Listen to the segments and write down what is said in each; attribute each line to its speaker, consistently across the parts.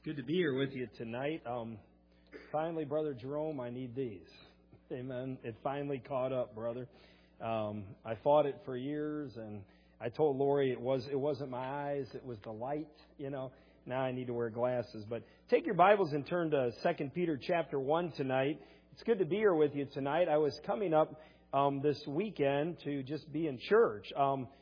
Speaker 1: Good to be here with you tonight. Finally, Brother Jerome, I need these. Amen. It finally caught up, brother. I fought it for years, and I told Lori it wasn't my eyes, it was the light. Now I need to wear glasses. But take your Bibles and turn to 2 Peter chapter 1 tonight. It's good to be here with you tonight. I was coming up this weekend to just be in church.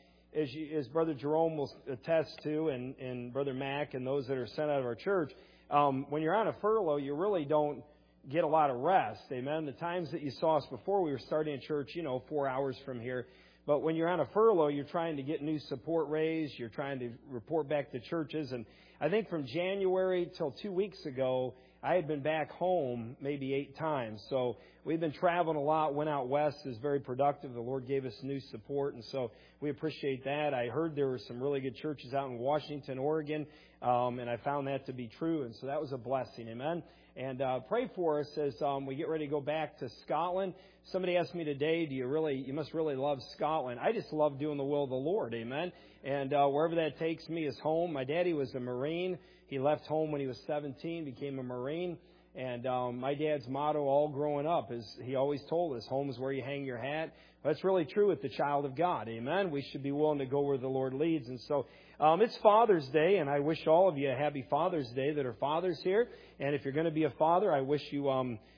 Speaker 1: As Brother Jerome will attest to, and Brother Mac and those that are sent out of our church, when you're on a furlough, you really don't get a lot of rest. Amen. The times that you saw us before, we were starting in church, 4 hours from here. But when you're on a furlough, you're trying to get new support raised. You're trying to report back to churches. And I think from January till 2 weeks ago, I had been back home maybe 8 times. So we've been traveling a lot, went out west. It was very productive. The Lord gave us new support, and so we appreciate that. I heard there were some really good churches out in Washington, Oregon, and I found that to be true, and so that was a blessing. Amen. And pray for us as we get ready to go back to Scotland. Somebody asked me today, you must really love Scotland. I just love doing the will of the Lord. Amen. And wherever that takes me is home. My daddy was a Marine. He left home when he was 17, became a Marine. And my dad's motto all growing up is, he always told us, home is where you hang your hat. That's really true with the child of God. Amen. We should be willing to go where the Lord leads. And so it's Father's Day, and I wish all of you a happy Father's Day that are fathers here. And if you're going to be a father, I wish you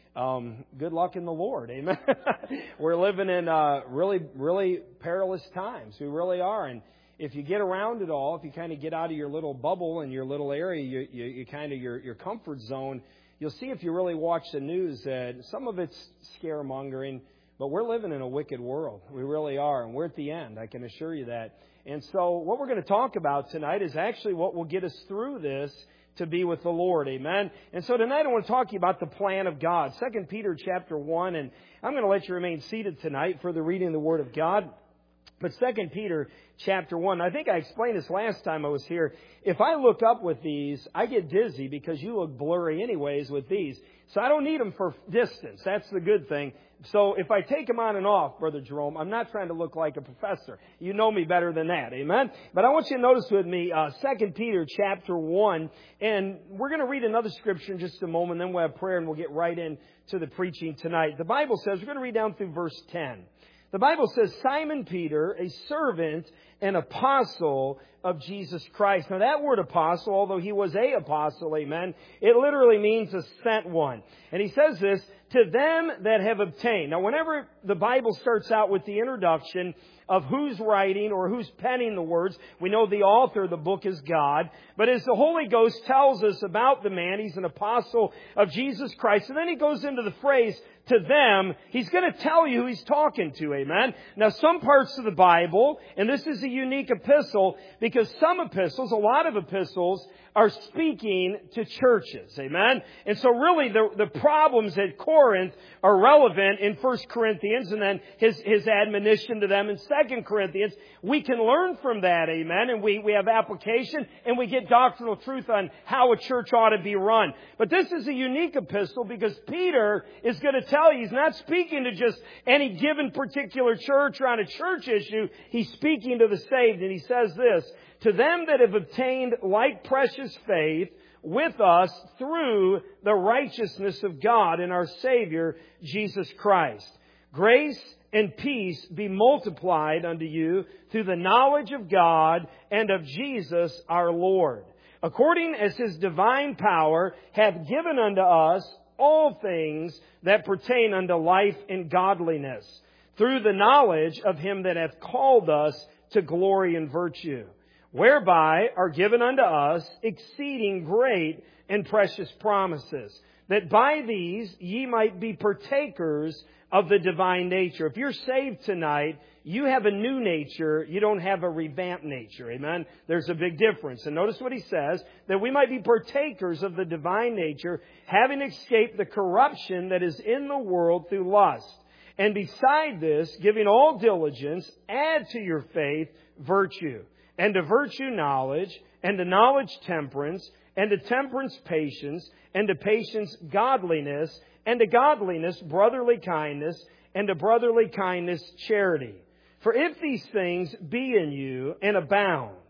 Speaker 1: good luck in the Lord. Amen. We're living in really, really perilous times. We really are. And if you get around it all, if you kind of get out of your little bubble and your little area, you kind of your comfort zone, you'll see if you really watch the news that some of it's scaremongering, but we're living in a wicked world. We really are, and we're at the end. I can assure you that. And so what we're going to talk about tonight is actually what will get us through this to be with the Lord. Amen. And so tonight I want to talk to you about the plan of God. 2 Peter chapter 1, and I'm going to let you remain seated tonight for the reading of the Word of God. But 2 Peter chapter 1, I think I explained this last time I was here. If I look up with these, I get dizzy because you look blurry anyways with these. So I don't need them for distance. That's the good thing. So if I take them on and off, Brother Jerome, I'm not trying to look like a professor. You know me better than that. Amen? But I want you to notice with me 2 Peter chapter 1. And we're going to read another scripture in just a moment. Then we'll have prayer and we'll get right into the preaching tonight. The Bible says, we're going to read down through verse 10. The Bible says, Simon Peter, a servant and apostle of Jesus Christ. Now that word apostle, although he was a apostle, amen, it literally means a sent one. And he says this, to them that have obtained. Now whenever the Bible starts out with the introduction of who's writing or who's penning the words, we know the author of the book is God. But as the Holy Ghost tells us about the man, he's an apostle of Jesus Christ. And then he goes into the phrase, to them, he's going to tell you who he's talking to, amen? Now, some parts of the Bible, and this is a unique epistle, because some epistles, a lot of epistles, are speaking to churches, amen? And so really the problems at Corinth are relevant in 1 Corinthians, and then his admonition to them in 2 Corinthians. We can learn from that, amen? And we have application, and we get doctrinal truth on how a church ought to be run. But this is a unique epistle because Peter is going to tell you he's not speaking to just any given particular church or on a church issue. He's speaking to the saved, and he says this, to them that have obtained like precious faith with us through the righteousness of God and our Savior, Jesus Christ. Grace and peace be multiplied unto you through the knowledge of God and of Jesus our Lord, according as His divine power hath given unto us all things that pertain unto life and godliness, through the knowledge of Him that hath called us to glory and virtue, whereby are given unto us exceeding great and precious promises, that by these ye might be partakers of the divine nature. If you're saved tonight, you have a new nature. You don't have a revamped nature. Amen? There's a big difference. And notice what he says, that we might be partakers of the divine nature, having escaped the corruption that is in the world through lust. And beside this, giving all diligence, add to your faith virtue, and to virtue knowledge, and to knowledge temperance, and to temperance patience, and to patience godliness, and to godliness brotherly kindness, and to brotherly kindness charity. For if these things be in you and abound,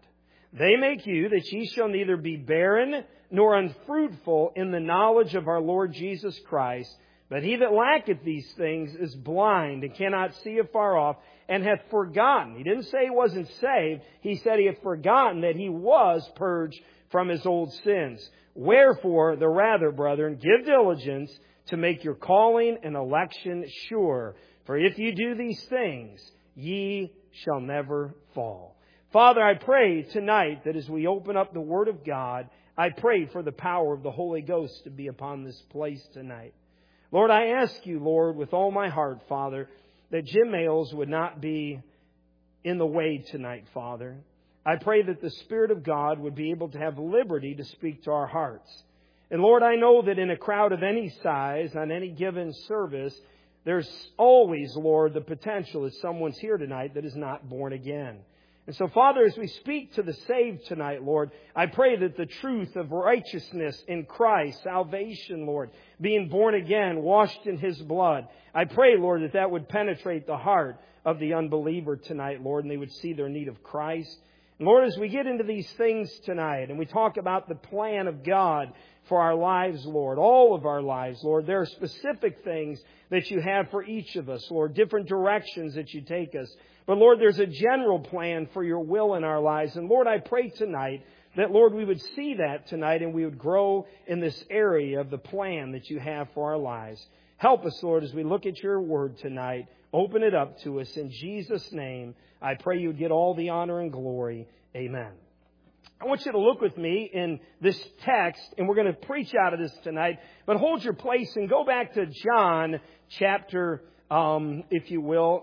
Speaker 1: They make you that ye shall neither be barren nor unfruitful in the knowledge of our Lord Jesus Christ. But he that lacketh these things is blind and cannot see afar off, and hath forgotten. He didn't say he wasn't saved. He said he had forgotten that he was purged from his old sins. Wherefore, the rather, brethren, give diligence to make your calling and election sure. For if you do these things, ye shall never fall. Father, I pray tonight that as we open up the Word of God, I pray for the power of the Holy Ghost to be upon this place tonight. Lord, I ask you, Lord, with all my heart, Father, that Jim Ailes would not be in the way tonight, Father. I pray that the Spirit of God would be able to have liberty to speak to our hearts. And Lord, I know that in a crowd of any size, on any given service, there's always, Lord, the potential that someone's here tonight that is not born again. And so, Father, as we speak to the saved tonight, Lord, I pray that the truth of righteousness in Christ, salvation, Lord, being born again, washed in His blood, I pray, Lord, that that would penetrate the heart of the unbeliever tonight, Lord, and they would see their need of Christ. And Lord, as we get into these things tonight and we talk about the plan of God for our lives, Lord, all of our lives, Lord, there are specific things that you have for each of us, Lord, different directions that you take us. But Lord, there's a general plan for your will in our lives. And Lord, I pray tonight that, Lord, we would see that tonight and we would grow in this area of the plan that you have for our lives. Help us, Lord, as we look at your word tonight. Open it up to us. In Jesus' name, I pray you would get all the honor and glory. Amen. I want you to look with me in this text, and we're going to preach out of this tonight. But hold your place and go back to John chapter, if you will.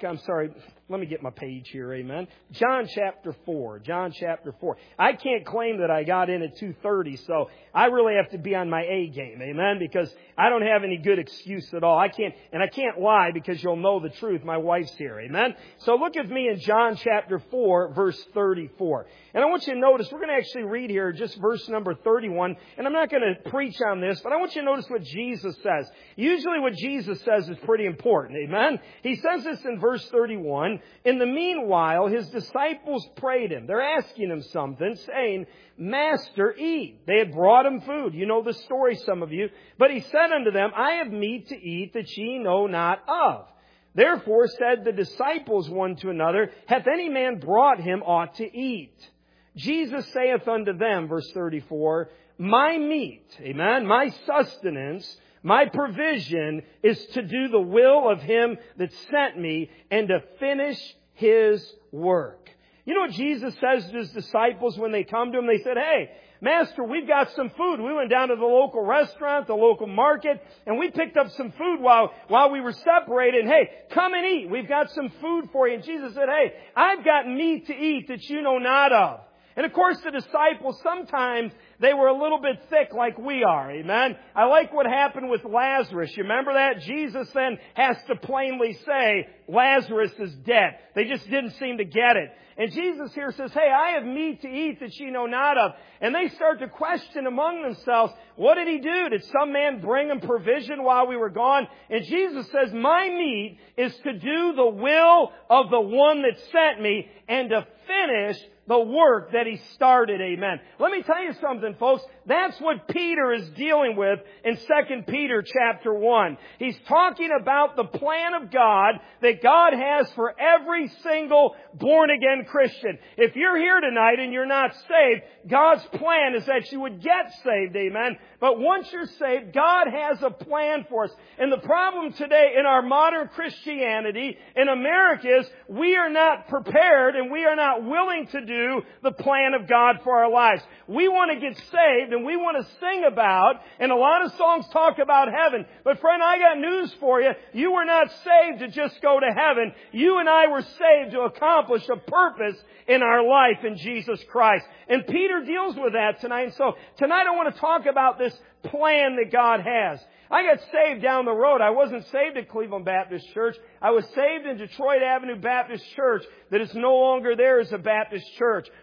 Speaker 1: Let me get my page here, amen. John chapter 4. John chapter 4. I can't claim that I got in at 2:30, so I really have to be on my A game, amen, because I don't have any good excuse at all. I can't lie because you'll know the truth. My wife's here, amen. So look at me in John chapter 4, verse 34. And I want you to notice, we're going to actually read here just verse number 31, and I'm not going to preach on this, but I want you to notice what Jesus says. Usually what Jesus says is pretty important, amen. He says this in verse 31. In the meanwhile, his disciples prayed him. They're asking him something, saying, Master, eat. They had brought him food. You know the story, some of you. But he said unto them, I have meat to eat that ye know not of. Therefore said the disciples one to another, Hath any man brought him aught to eat? Jesus saith unto them, verse 34, My meat, amen, my sustenance, my provision is to do the will of him that sent me and to finish his work. You know what Jesus says to his disciples when they come to him? They said, Hey, Master, we've got some food. We went down to the local restaurant, the local market, and we picked up some food while we were separated. And, hey, come and eat. We've got some food for you. And Jesus said, Hey, I've got meat to eat that you know not of. And of course the disciples, sometimes they were a little bit thick like we are. Amen. I like what happened with Lazarus. You remember that? Jesus then has to plainly say, Lazarus is dead. They just didn't seem to get it. And Jesus here says, Hey, I have meat to eat that ye know not of. And they start to question among themselves, what did he do? Did some man bring him provision while we were gone? And Jesus says, my meat is to do the will of the one that sent me and to finish the work that he started. Amen. Let me tell you something, folks. That's what Peter is dealing with in 2 Peter chapter 1. He's talking about the plan of God that God has for every single born-again Christian. If you're here tonight and you're not saved, God's plan is that you would get saved. Amen. But once you're saved, God has a plan for us. And the problem today in our modern Christianity in America is we are not prepared and we are not willing to do the plan of God for our lives. We want to get saved and we want to sing about, and a lot of songs talk about heaven. But friend, I got news for you. You were not saved to just go to heaven. You and I were saved to accomplish a purpose in our life in Jesus Christ. And Peter deals with that tonight. And so tonight I want to talk about this plan that God has. I got saved down the road. I wasn't saved at Cleveland Baptist Church. I was saved in Detroit Avenue Baptist Church that is no longer there as a Baptist church.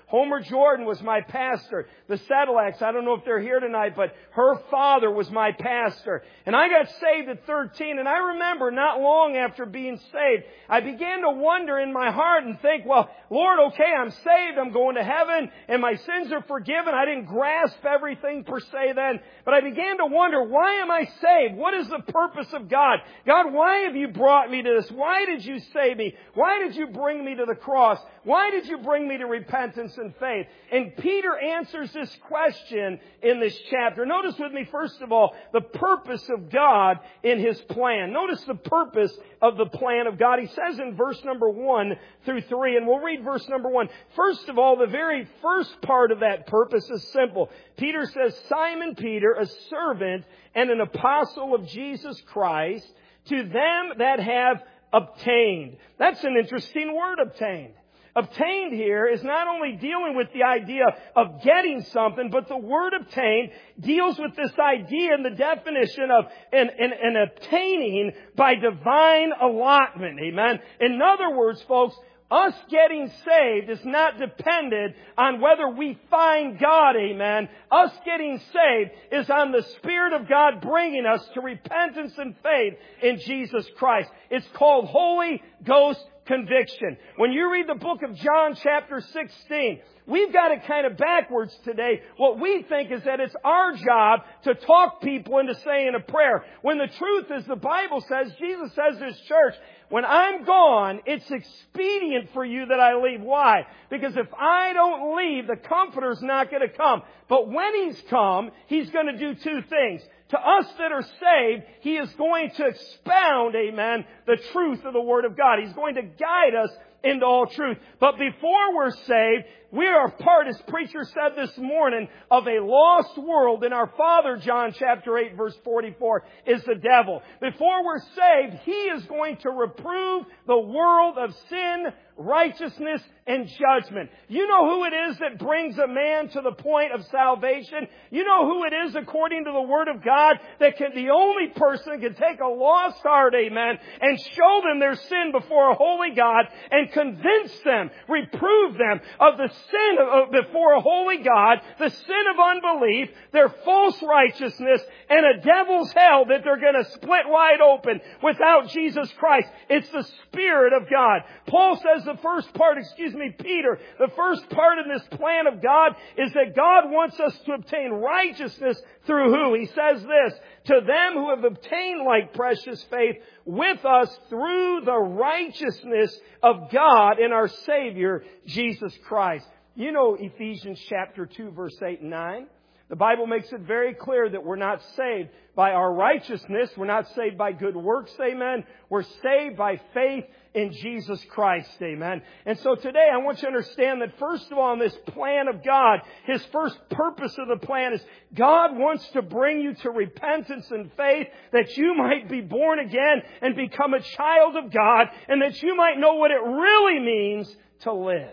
Speaker 1: Homer Jordan was my pastor. The Sedlacks, I don't know if they're here tonight, but her father was my pastor. And I got saved at 13, and I remember not long after being saved, I began to wonder in my heart and think, well, Lord, okay, I'm saved, I'm going to heaven, and my sins are forgiven. I didn't grasp everything per se then, but I began to wonder, why am I saved? What is the purpose of God? God, why have you brought me to this? Why did you save me? Why did you bring me to the cross? Why did you bring me to repentance and faith? And Peter answers this question in this chapter. Notice with me, first of all, the purpose of God in His plan. Notice the purpose of the plan of God. He says in verse number 1 through 3, and we'll read verse number 1. First of all, the very first part of that purpose is simple. Peter says, Simon Peter, a servant and an apostle of Jesus Christ, to them that have obtained. That's an interesting word, obtained. Obtained here is not only dealing with the idea of getting something, but the word obtained deals with this idea and the definition of an obtaining by divine allotment. Amen. In other words, folks, us getting saved is not dependent on whether we find God, amen. Us getting saved is on the Spirit of God bringing us to repentance and faith in Jesus Christ. It's called Holy Ghost conviction. When you read the book of John chapter 16, we've got it kind of backwards today. What we think is that it's our job to talk people into saying a prayer. When the truth is, the Bible says, Jesus says to His church, when I'm gone, it's expedient for you that I leave. Why? Because if I don't leave, the Comforter's not going to come. But when He's come, He's going to do two things. To us that are saved, He is going to expound, amen, the truth of the Word of God. He's going to guide us into all truth. But before we're saved, we are part, as preacher said this morning, of a lost world. And our father, John chapter 8, verse 44, is the devil. Before we're saved, he is going to reprove the world of sin, righteousness, and judgment. You know who it is that brings a man to the point of salvation? You know who it is, according to the Word of God, that can, the only person that can take a lost heart, amen, and show them their sin before a holy God and convince them, reprove them of the sin before a holy God, the sin of unbelief, their false righteousness, and a devil's hell that they're going to split wide open without Jesus Christ. It's the Spirit of God. Paul says the first part, Peter, the first part in this plan of God is that God wants us to obtain righteousness through who? He says this, to them who have obtained like precious faith with us through the righteousness of God in our Savior, Jesus Christ. You know Ephesians chapter 2, verse 8 and 9. The Bible makes it very clear that we're not saved by our righteousness. We're not saved by good works, amen. We're saved by faith in Jesus Christ, amen. And so today I want you to understand that first of all in this plan of God, His first purpose of the plan is God wants to bring you to repentance and faith that you might be born again and become a child of God and that you might know what it really means to live.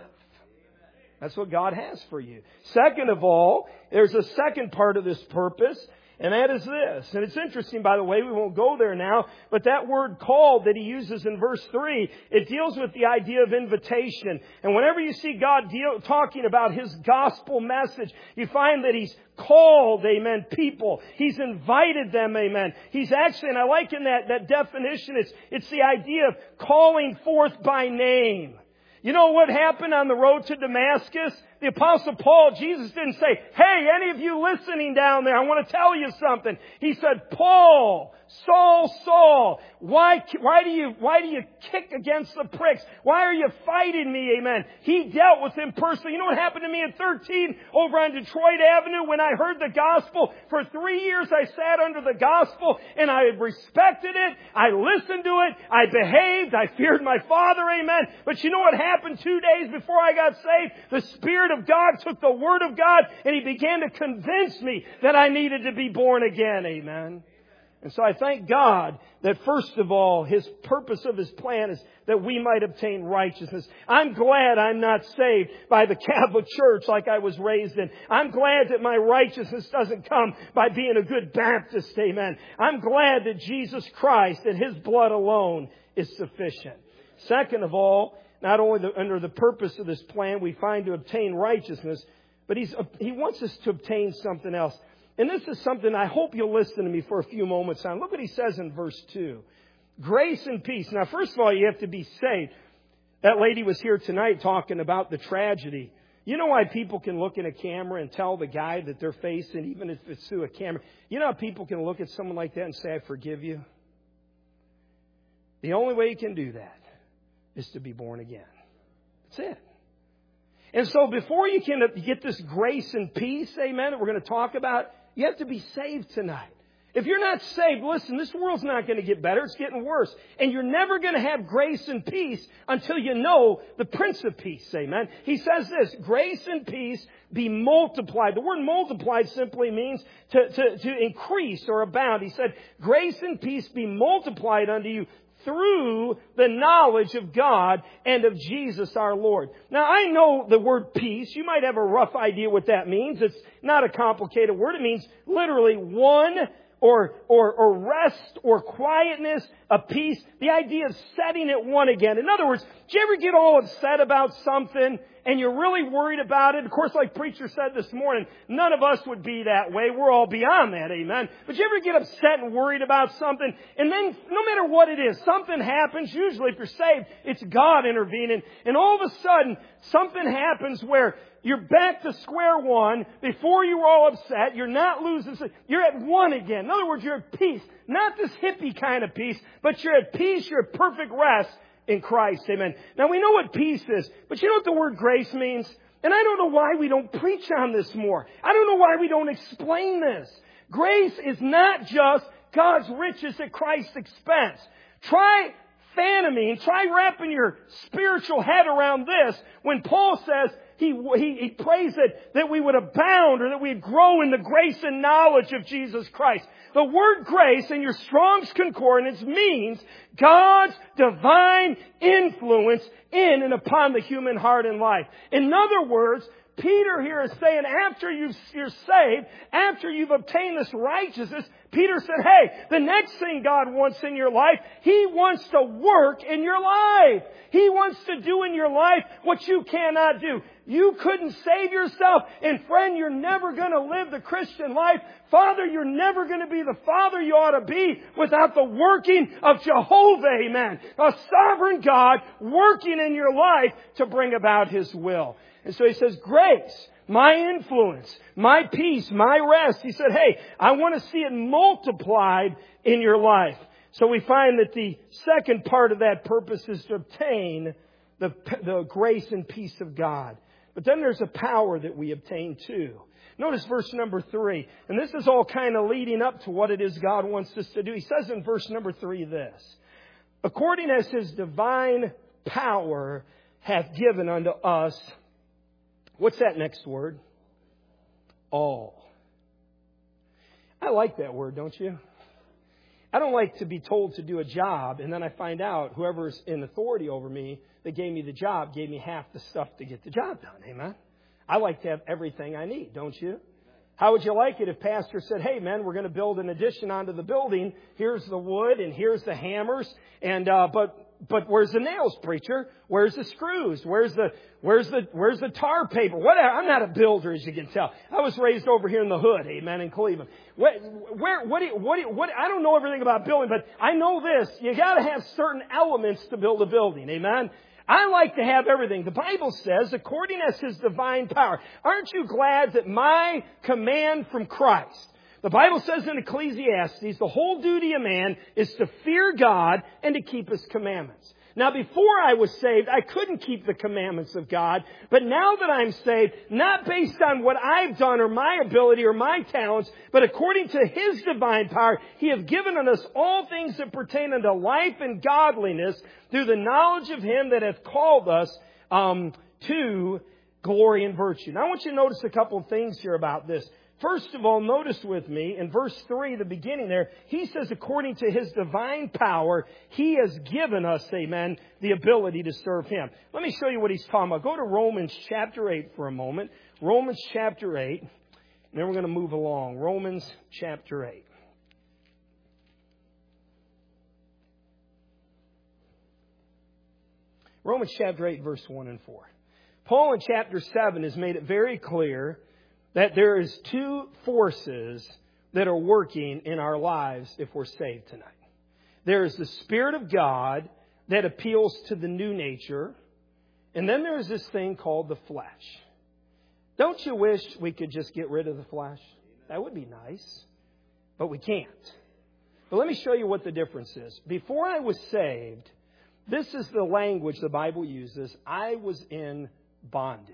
Speaker 1: That's what God has for you. Second of all, there's a second part of this purpose, and that is this. And it's interesting, by the way, we won't go there now, but that word called that He uses in verse 3, it deals with the idea of invitation. And whenever you see God talking about His gospel message, you find that He's called, amen, people. He's invited them, amen. He's actually, and I like in that definition, it's the idea of calling forth by name. You know what happened on the road to Damascus? The Apostle Paul, Jesus didn't say, hey, any of you listening down there, I want to tell you something. He said, Paul, Saul, Saul, why do you kick against the pricks? Why are you fighting me? Amen. He dealt with him personally. You know what happened to me at 13 over on Detroit Avenue when I heard the gospel? For 3 years I sat under the gospel and I respected it. I listened to it. I behaved. I feared my father. Amen. But you know what happened 2 days before I got saved? The Spirit of God took the Word of God and He began to convince me that I needed to be born again. Amen. And so I thank God that first of all, His purpose of His plan is that we might obtain righteousness. I'm glad I'm not saved by the Catholic Church like I was raised in. I'm glad that my righteousness doesn't come by being a good Baptist. Amen. I'm glad that Jesus Christ and His blood alone is sufficient. Second of all,
Speaker 2: not only under the purpose of this plan we find to obtain righteousness, but He wants us to obtain something else. And this is something I hope you'll listen to me for a few moments on. Look what He says in verse 2. Grace and peace. Now, first of all, you have to be saved. That lady was here tonight talking about the tragedy. You know why people can look in a camera and tell the guy that they're facing, even if it's through a camera? You know how people can look at someone like that and say, I forgive you? The only way you can do that is to be born again. That's it. And so before you can get this grace and peace, amen, that we're going to talk about, you have to be saved tonight. If you're not saved, listen, this world's not going to get better. It's getting worse. And you're never going to have grace and peace until you know the Prince of Peace, amen. He says this, grace and peace be multiplied. The word multiplied simply means to increase or abound. He said, grace and peace be multiplied unto you through the knowledge of God and of Jesus our Lord. Now, I know the word peace. You might have a rough idea what that means. It's not a complicated word. It means literally one or rest or quietness, a peace. The idea of setting it one again. In other words, do you ever get all upset about something and you're really worried about it? Of course, like preacher said this morning, none of us would be that way. We're all beyond that, amen. But you ever get upset and worried about something, and then no matter what it is, something happens. Usually if you're saved, it's God intervening. And all of a sudden, something happens where you're back to square one. Before you were all upset, you're not losing. You're at one again. In other words, you're at peace. Not this hippie kind of peace, but you're at peace. You're at perfect rest in Christ. Amen. Now we know what peace is, but you know what the word grace means? And I don't know why we don't preach on this more. I don't know why we don't explain this. Grace is not just God's riches at Christ's expense. Try wrapping your spiritual head around this when Paul says he prays that we would abound or that we'd grow in the grace and knowledge of Jesus Christ. The word grace in your Strong's Concordance means God's divine influence in and upon the human heart and life. In other words, Peter here is saying after you're saved, after you've obtained this righteousness, Peter said, hey, the next thing God wants in your life, He wants to work in your life. He wants to do in your life what you cannot do. You couldn't save yourself. And friend, you're never going to live the Christian life. Father, you're never going to be the father you ought to be without the working of Jehovah, amen. A sovereign God working in your life to bring about His will. And so He says, grace, my influence, my peace, my rest. He said, hey, I want to see it multiplied in your life. So we find that the second part of that purpose is to obtain the grace and peace of God. But then there's a power that we obtain too. Notice verse number 3. And this is all kind of leading up to what it is God wants us to do. He says in verse number 3 this. According as His divine power hath given unto us. What's that next word? All. I like that word, don't you? I don't like to be told to do a job and then I find out whoever's in authority over me that gave me the job gave me half the stuff to get the job done. Amen? I like to have everything I need, don't you? How would you like it if pastor said, hey man, we're going to build an addition onto the building. Here's the wood and here's the hammers. And, but where's the nails, preacher? Where's the screws? Where's the tar paper? Whatever. I'm not a builder, as you can tell. I was raised over here in the hood, amen, in Cleveland. I don't know everything about building, but I know this. You got to have certain elements to build a building, amen. I like to have everything. The Bible says, according as His divine power. Aren't you glad that my command from Christ, the Bible says in Ecclesiastes, the whole duty of man is to fear God and to keep His commandments. Now, before I was saved, I couldn't keep the commandments of God. But now that I'm saved, not based on what I've done or my ability or my talents, but according to His divine power, He hath given unto us all things that pertain unto life and godliness through the knowledge of Him that hath called us to glory and virtue. Now, I want you to notice a couple of things here about this. First of all, notice with me in verse 3, the beginning there, He says, according to His divine power, He has given us, amen, the ability to serve Him. Let me show you what He's talking about. Go to Romans chapter 8 for a moment. Romans chapter 8. And then we're going to move along. Romans chapter 8. Romans chapter 8, verse 1 and 4. Paul in chapter 7 has made it very clear that there is two forces that are working in our lives if we're saved tonight. There is the Spirit of God that appeals to the new nature. And then there's this thing called the flesh. Don't you wish we could just get rid of the flesh? That would be nice. But we can't. But let me show you what the difference is. Before I was saved, this is the language the Bible uses. I was in bondage.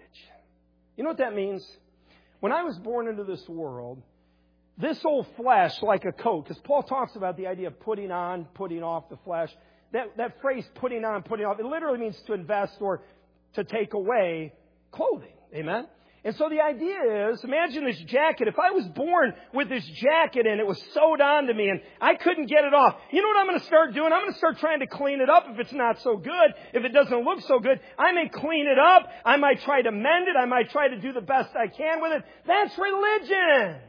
Speaker 2: You know what that means? When I was born into this world, this old flesh, like a coat, because Paul talks about the idea of putting on, putting off the flesh. That phrase, putting on, putting off, it literally means to invest or to take away clothing. Amen? And so the idea is, imagine this jacket. If I was born with this jacket and it was sewed onto me and I couldn't get it off, you know what I'm going to start doing? I'm going to start trying to clean it up if it's not so good. If it doesn't look so good, I may clean it up. I might try to mend it. I might try to do the best I can with it. That's religion.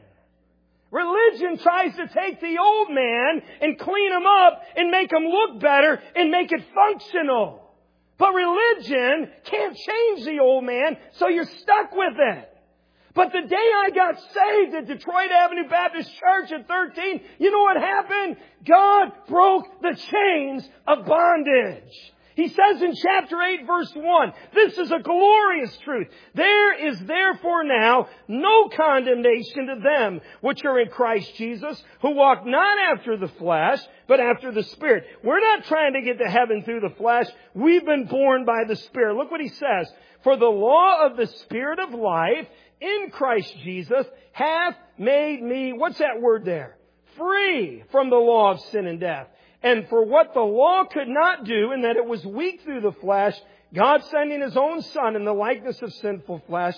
Speaker 2: Religion tries to take the old man and clean him up and make him look better and make it functional. But religion can't change the old man, so you're stuck with it. But the day I got saved at Detroit Avenue Baptist Church at 13, you know what happened? God broke the chains of bondage. He says in chapter 8, verse 1, this is a glorious truth. There is therefore now no condemnation to them which are in Christ Jesus, who walk not after the flesh, but after the Spirit. We're not trying to get to heaven through the flesh. We've been born by the Spirit. Look what he says. For the law of the Spirit of life in Christ Jesus hath made me, what's that word there? Free from the law of sin and death. And for what the law could not do, in that it was weak through the flesh, God sending His own Son in the likeness of sinful flesh,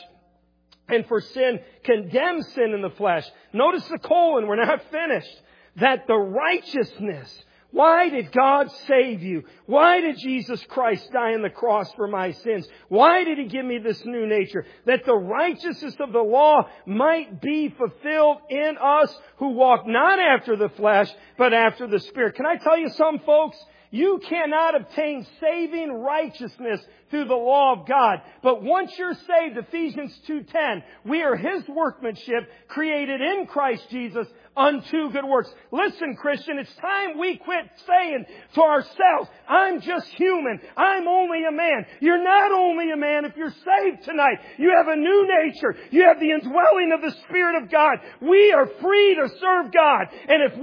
Speaker 2: and for sin, condemned sin in the flesh. Notice the colon, we're not finished. That the righteousness. Why did God save you? Why did Jesus Christ die on the cross for my sins? Why did He give me this new nature? That the righteousness of the law might be fulfilled in us who walk not after the flesh, but after the Spirit. Can I tell you something, folks? You cannot obtain saving righteousness through the law of God. But once you're saved, Ephesians 2:10, we are His workmanship, created in Christ Jesus unto good works. Listen, Christian, it's time we quit saying to ourselves, I'm just human. I'm only a man. You're not only a man if you're saved tonight. You have a new nature. You have the indwelling of the Spirit of God. We are free to serve God. And if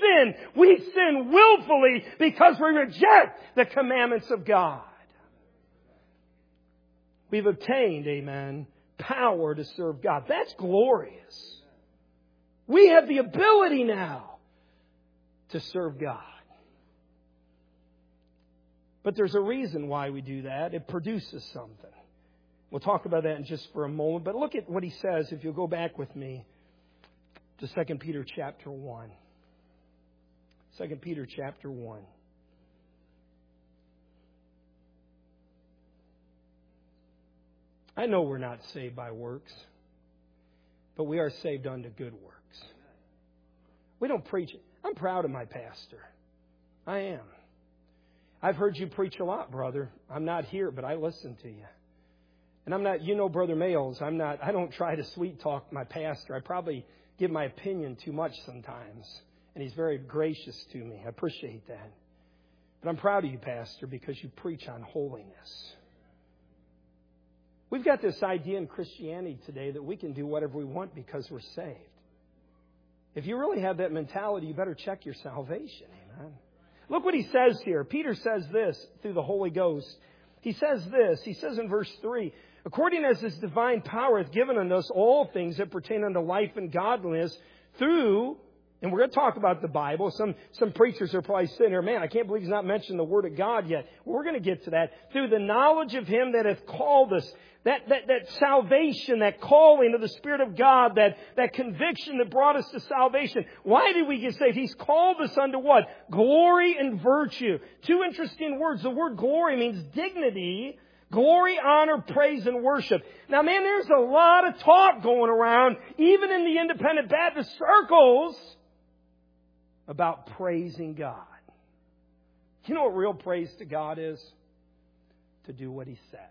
Speaker 2: we sin willfully because we reject the commandments of God. We've obtained, amen, power to serve God. That's glorious. We have the ability now to serve God. But there's a reason why we do that. It produces something. We'll talk about that in just for a moment. But look at what he says, if you'll go back with me to 2 Peter chapter 1. 2 Peter chapter 1. I know we're not saved by works, but we are saved unto good works. We don't preach it. I'm proud of my pastor. I am. I've heard you preach a lot, brother. I'm not here, but I listen to you. And I'm not, Brother Mayles, I don't try to sweet talk my pastor. I probably give my opinion too much sometimes. And he's very gracious to me. I appreciate that. But I'm proud of you, Pastor, because you preach on holiness. We've got this idea in Christianity today that we can do whatever we want because we're saved. If you really have that mentality, you better check your salvation. Amen. Look what he says here. Peter says this through the Holy Ghost. He says this. He says in verse 3, according as His divine power hath given unto us all things that pertain unto life and godliness through, and we're going to talk about the Bible. Some preachers are probably sitting here, man, I can't believe he's not mentioned the Word of God yet. Well, we're going to get to that. Through the knowledge of Him that hath called us. That salvation, that calling of the Spirit of God, that conviction that brought us to salvation. Why did we get saved? He's called us unto what? Glory and virtue. Two interesting words. The word glory means dignity. Glory, honor, praise, and worship. Now, man, there's a lot of talk going around, even in the independent Baptist circles, about praising God. You know what real praise to God is? to do what He says.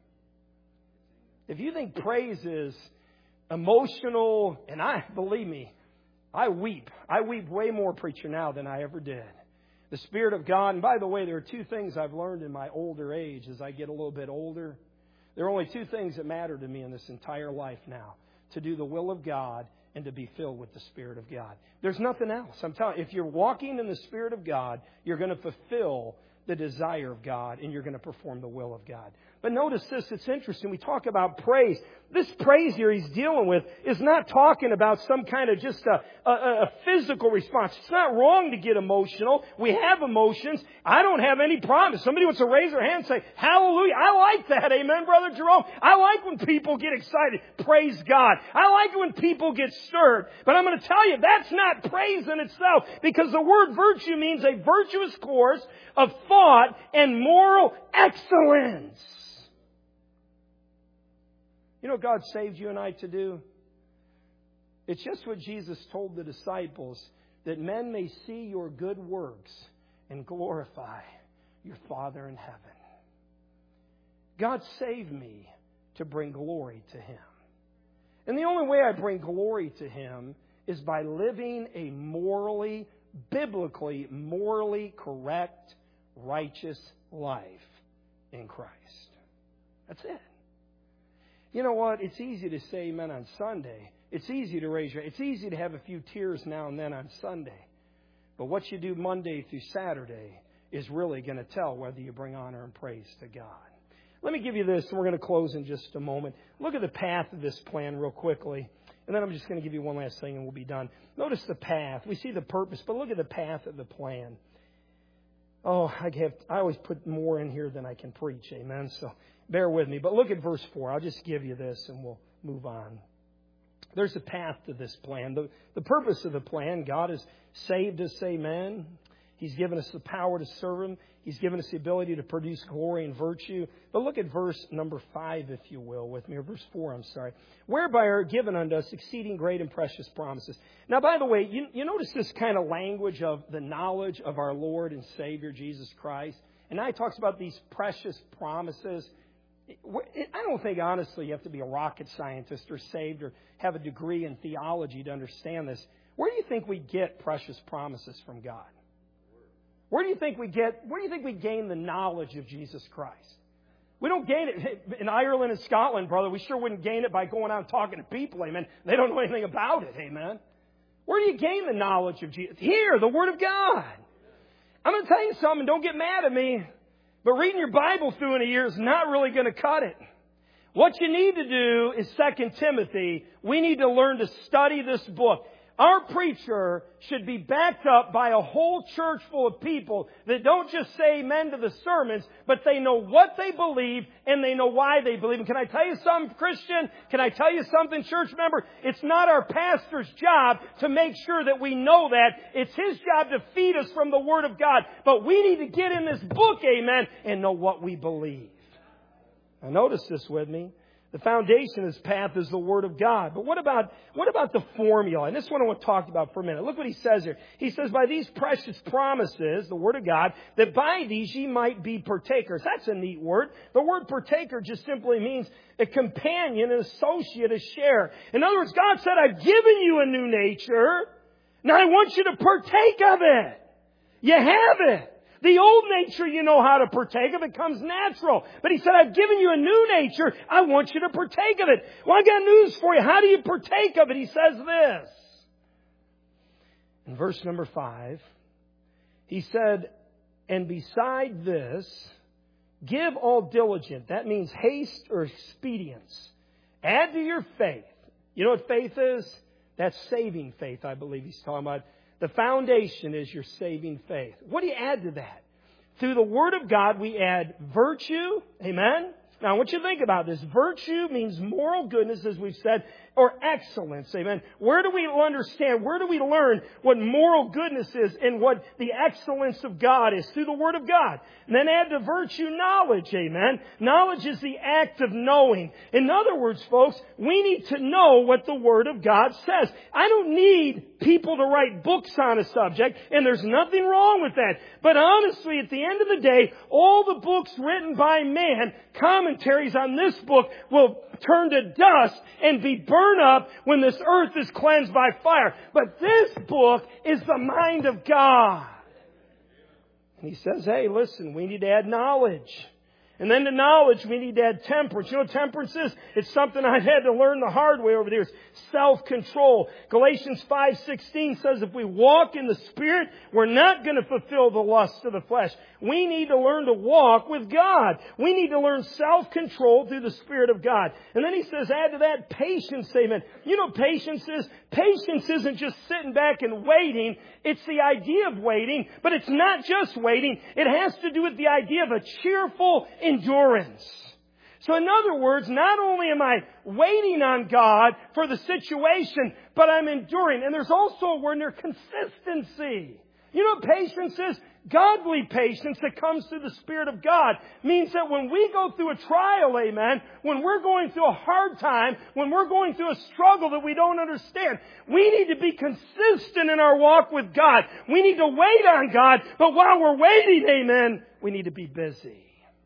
Speaker 2: If you think praise is emotional, and believe me, I weep. I weep way more, preacher, now than I ever did. The Spirit of God, and by the way, there are two things I've learned in my older age as I get a little bit older. There are only two things that matter to me in this entire life now: to do the will of God and to be filled with the Spirit of God. There's nothing else. I'm telling you, if you're walking in the Spirit of God, you're going to fulfill the desire of God and you're going to perform the will of God. But notice this, it's interesting. We talk about praise. This praise here he's dealing with is not talking about some kind of just a physical response. It's not wrong to get emotional. We have emotions. I don't have any problem. If somebody wants to raise their hand and say, hallelujah, I like that. Amen, Brother Jerome. I like when people get excited. Praise God. I like it when people get stirred. But I'm going to tell you, that's not praise in itself, because the word virtue means a virtuous course of thought and moral excellence. You know what God saved you and I to do? It's just what Jesus told the disciples, that men may see your good works and glorify your Father in heaven. God saved me to bring glory to Him. And the only way I bring glory to Him is by living a biblically, morally correct, righteous life in Christ. That's it. You know what? It's easy to say amen on Sunday. It's easy to raise your... It's easy to have a few tears now and then on Sunday. But what you do Monday through Saturday is really going to tell whether you bring honor and praise to God. Let me give you this, and we're going to close in just a moment. Look at the path of this plan real quickly. And then I'm just going to give you one last thing and we'll be done. Notice the path. We see the purpose, but look at the path of the plan. Oh, I always put more in here than I can preach. Amen. So bear with me. But look at verse 4. I'll just give you this and we'll move on. There's a path to this plan. The purpose of the plan: God has saved us, amen. He's given us the power to serve Him. He's given us the ability to produce glory and virtue. But look at verse number 5, if you will, with me. Or verse 4, I'm sorry. Whereby are given unto us exceeding great and precious promises. Now, by the way, you notice this kind of language of the knowledge of our Lord and Savior, Jesus Christ. And now he talks about these precious promises. I don't think, honestly, you have to be a rocket scientist or saved or have a degree in theology to understand this. Where do you think we get precious promises from God? Where do you think we gain the knowledge of Jesus Christ? We don't gain it in Ireland and Scotland, brother. We sure wouldn't gain it by going out and talking to people, amen. They don't know anything about it, amen. Where do you gain the knowledge of Jesus? Here, the Word of God. I'm going to tell you something, don't get mad at me, but reading your Bible through in a year is not really going to cut it. What you need to do is 2 Timothy. We need to learn to study this book. Our preacher should be backed up by a whole church full of people that don't just say amen to the sermons, but they know what they believe and they know why they believe. And can I tell you something, Christian? Can I tell you something, church member? It's not our pastor's job to make sure that we know that. It's his job to feed us from the Word of God. But we need to get in this book, amen, and know what we believe. Now notice this with me. The foundation of this path is the Word of God. But what about the formula? And this is what I want to talk about for a minute. Look what he says here. He says, by these precious promises, the Word of God, that by these ye might be partakers. That's a neat word. The word partaker just simply means a companion, an associate, a share. In other words, God said, I've given you a new nature. Now I want you to partake of it. You have it. The old nature, you know how to partake of. It comes natural. But he said, I've given you a new nature. I want you to partake of it. Well, I got news for you. How do you partake of it? He says this. In verse number 5, he said, and beside this, give all diligence. That means haste or expedience. Add to your faith. You know what faith is? That's saving faith, I believe he's talking about. The foundation is your saving faith. What do you add to that? Through the Word of God, we add virtue. Amen? Now, I want you to think about this. Virtue means moral goodness, as we've said. or excellence. Amen. Where do we understand? Where do we learn what moral goodness is and what the excellence of God is? Through the Word of God. And then add to virtue knowledge. Amen. Knowledge is the act of knowing. In other words, folks, we need to know what the Word of God says. I don't need people to write books on a subject, and there's nothing wrong with that. But honestly, at the end of the day, all the books written by man, commentaries on this book, will turn to dust and be burned up when this earth is cleansed by fire. But this book is the mind of God. And He says, hey, listen, we need to add knowledge. And then to knowledge, we need to add temperance. You know what temperance is? It's something I've had to learn the hard way over the years. Self-control. Galatians 5:16 says if we walk in the Spirit, we're not going to fulfill the lusts of the flesh. We need to learn to walk with God. We need to learn self-control through the Spirit of God. And then he says, add to that patience, amen. You know what patience is? Patience isn't just sitting back and waiting. It's the idea of waiting, but it's not just waiting. It has to do with the idea of a cheerful endurance. So in other words, not only am I waiting on God for the situation, but I'm enduring. And there's also a word there, consistency. You know what patience is? Godly patience that comes through the Spirit of God means that when we go through a trial, amen, when we're going through a hard time, when we're going through a struggle that we don't understand, we need to be consistent in our walk with God. We need to wait on God, but while we're waiting, amen, we need to be busy.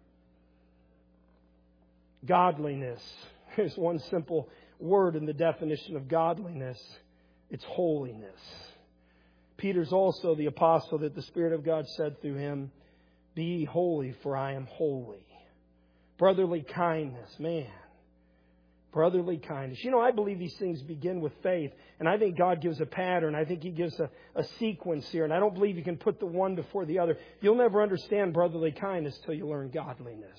Speaker 2: Godliness. There's one simple word in the definition of godliness. It's holiness. Peter's also the apostle that the Spirit of God said through him, be ye holy, for I am holy. Brotherly kindness, man. Brotherly kindness. You know, I believe these things begin with faith. And I think God gives a pattern. I think He gives a sequence here. And I don't believe you can put the one before the other. You'll never understand brotherly kindness till you learn godliness.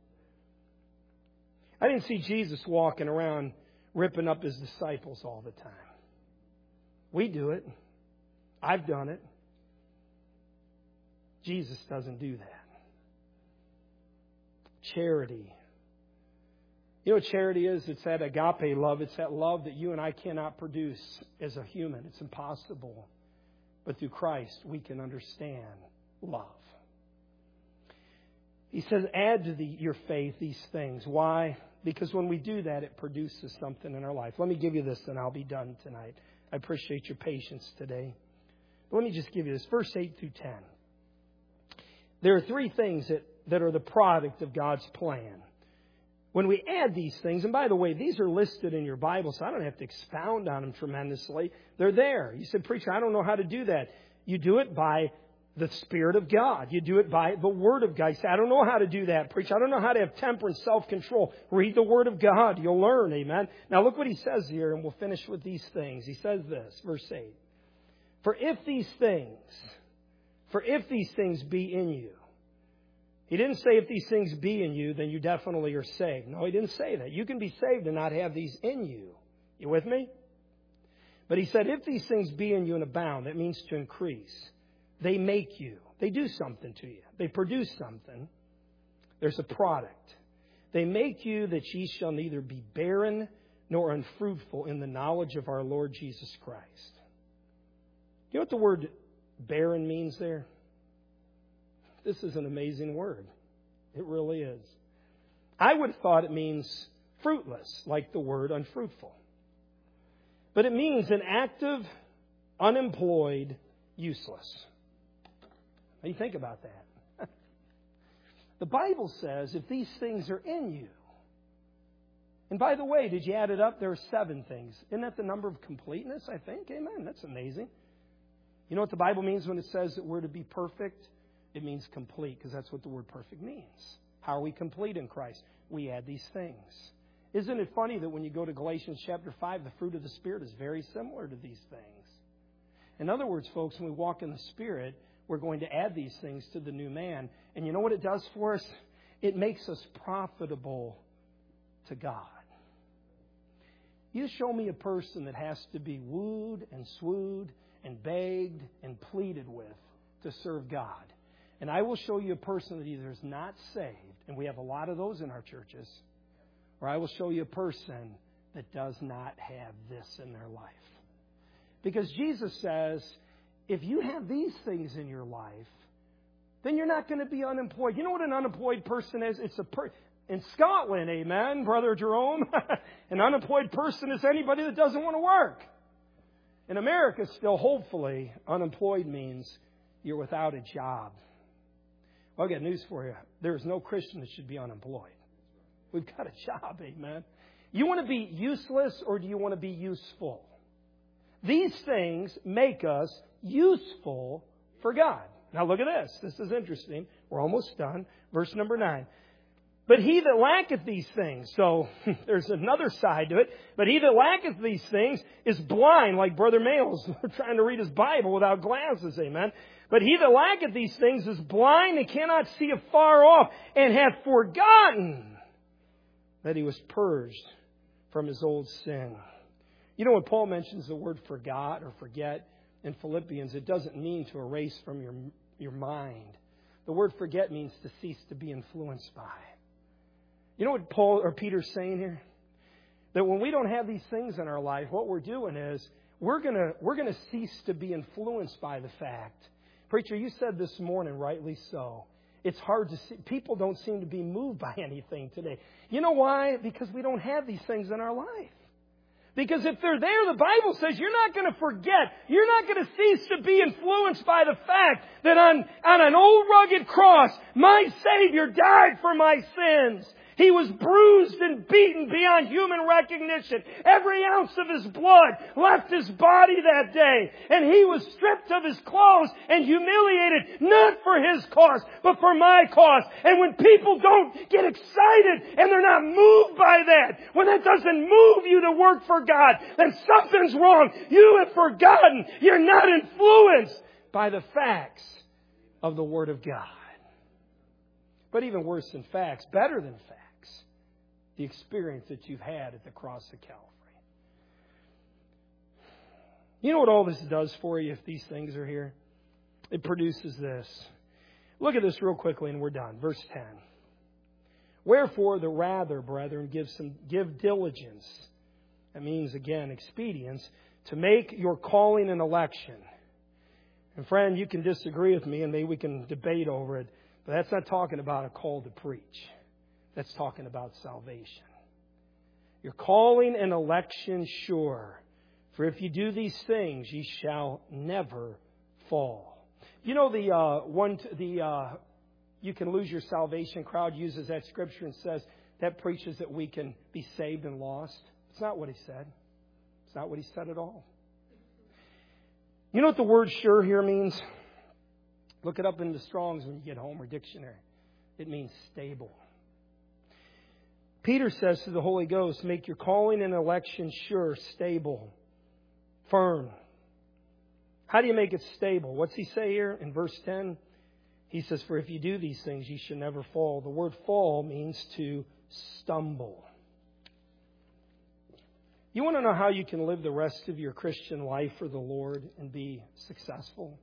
Speaker 2: I didn't see Jesus walking around ripping up His disciples all the time. We do it. I've done it. Jesus doesn't do that. Charity. You know what charity is? It's that agape love. It's that love that you and I cannot produce as a human. It's impossible. But through Christ, we can understand love. He says, add to your faith these things. Why? Because when we do that, it produces something in our life. Let me give you this and I'll be done tonight. I appreciate your patience today. But let me just give you this. Verse 8 through 10. There are three things that are the product of God's plan. When we add these things, and by the way, these are listed in your Bible, so I don't have to expound on them tremendously. They're there. You said, preacher, I don't know how to do that. You do it by the Spirit of God. You do it by the Word of God. You say, I don't know how to do that, preacher. I don't know how to have temperance, self-control. Read the Word of God. You'll learn. Amen. Now look what he says here, and we'll finish with these things. He says this, verse 8. For if these things be in you. He didn't say if these things be in you, then you definitely are saved. No, he didn't say that. You can be saved and not have these in you. You with me? But he said, if these things be in you and abound, that means to increase. They make you. They do something to you. They produce something. There's a product. They make you that ye shall neither be barren nor unfruitful in the knowledge of our Lord Jesus Christ. You know what the word barren means there? This is an amazing word. It really is. I would have thought it means fruitless, like the word unfruitful. But it means inactive, unemployed, useless. How do you think about that? The Bible says if these things are in you. And by the way, did you add it up? There are 7 things. Isn't that the number of completeness, I think? Amen. That's amazing. You know what the Bible means when it says that we're to be perfect? It means complete, because that's what the word perfect means. How are we complete in Christ? We add these things. Isn't it funny that when you go to Galatians chapter 5, the fruit of the Spirit is very similar to these things? In other words, folks, when we walk in the Spirit, we're going to add these things to the new man. And you know what it does for us? It makes us profitable to God. You show me a person that has to be wooed and swooed and begged and pleaded with to serve God. And I will show you a person that either is not saved, and we have a lot of those in our churches, or I will show you a person that does not have this in their life. Because Jesus says, if you have these things in your life, then you're not going to be unemployed. You know what an unemployed person is? It's in Scotland, amen, Brother Jerome. An unemployed person is anybody that doesn't want to work. In America, still, hopefully, unemployed means you're without a job. Well, I've got news for you. There is no Christian that should be unemployed. We've got a job, amen. You want to be useless or do you want to be useful? These things make us useful for God. Now look at this. This is interesting. We're almost done. Verse number 9. But he that lacketh these things, so there's another side to it, but he that lacketh these things is blind, like Brother Males trying to read his Bible without glasses, amen. But he that lacketh these things is blind and cannot see afar off, and hath forgotten that he was purged from his old sin. You know, when Paul mentions the word forgot or forget in Philippians, it doesn't mean to erase from your mind. The word forget means to cease to be influenced by. You know what Paul or Peter's saying here? That when we don't have these things in our life, what we're doing is we're gonna cease to be influenced by the fact. Preacher, you said this morning, rightly so. It's hard to see. People don't seem to be moved by anything today. You know why? Because we don't have these things in our life. Because if they're there, the Bible says you're not going to forget. You're not going to cease to be influenced by the fact that on an old rugged cross, my Savior died for my sins. He was bruised and beaten beyond human recognition. Every ounce of His blood left His body that day. And He was stripped of His clothes and humiliated, not for His cause, but for my cause. And when people don't get excited and they're not moved by that, when that doesn't move you to work for God, then something's wrong. You have forgotten. You're not influenced by the facts of the Word of God. But even worse than facts, better than facts, the experience that you've had at the cross of Calvary. You know what all this does for you if these things are here? It produces this. Look at this real quickly and we're done. Verse 10. Wherefore the rather, brethren, give diligence. That means, again, expedience, to make your calling and election. And friend, you can disagree with me and maybe we can debate over it, but that's not talking about a call to preach. That's talking about salvation. Your calling and election sure. For if you do these things, ye shall never fall. You know you can lose your salvation crowd uses that scripture and says that preaches that we can be saved and lost. It's not what he said. It's not what he said at all. You know what the word sure here means? Look it up in the Strong's when you get home or dictionary. It means stable. Peter says to the Holy Ghost, make your calling and election sure, stable, firm. How do you make it stable? What's he say here in verse 10? He says, for if you do these things, ye shall never fall. The word fall means to stumble. You want to know how you can live the rest of your Christian life for the Lord and be successful?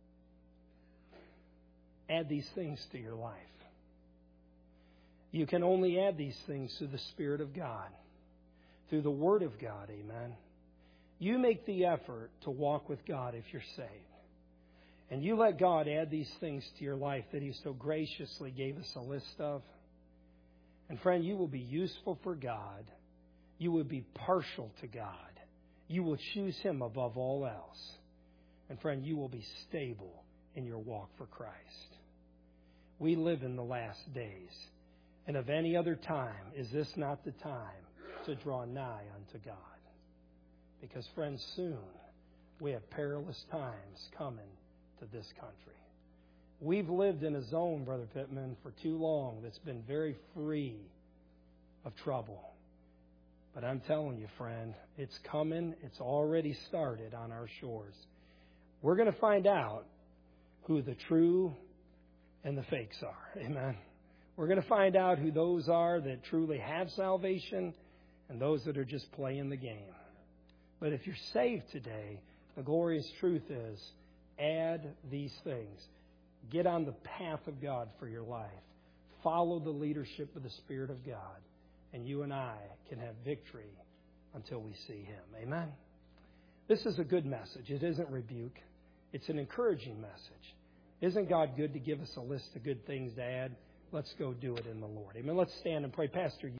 Speaker 2: Add these things to your life. You can only add these things through the Spirit of God, through the Word of God, amen. You make the effort to walk with God if you're saved. And you let God add these things to your life that He so graciously gave us a list of. And friend, you will be useful for God. You will be partial to God. You will choose Him above all else. And friend, you will be stable in your walk for Christ. We live in the last days. And of any other time, is this not the time to draw nigh unto God? Because, friends, soon we have perilous times coming to this country. We've lived in a zone, Brother Pittman, for too long that's been very free of trouble. But I'm telling you, friend, it's coming. It's already started on our shores. We're going to find out who the true and the fakes are. Amen. We're going to find out who those are that truly have salvation and those that are just playing the game. But if you're saved today, the glorious truth is, add these things. Get on the path of God for your life. Follow the leadership of the Spirit of God. And you and I can have victory until we see Him. Amen? This is a good message. It isn't rebuke. It's an encouraging message. Isn't God good to give us a list of good things to add? Let's go do it in the Lord. Amen. Let's stand and pray. Pastor,